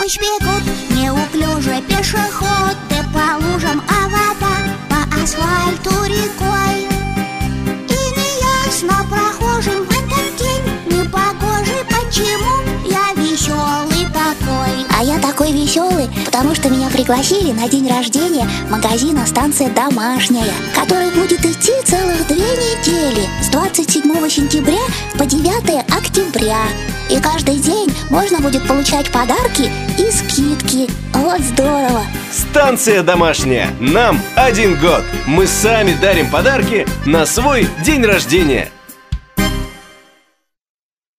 помощь бегут неуклюжие пешеходы по лужам, а вода по асфальту рекой. И неясно прохожим в этот день непогожий, почему я веселый такой. А я такой веселый, потому что меня пригласили на день рождения магазина «Станция домашняя», который будет идти целых 2 недели, с 27 сентября по 9 октября. И каждый день можно будет получать подарки и скидки. Вот здорово! Станция домашняя. Нам 1 год. Мы сами дарим подарки на свой день рождения.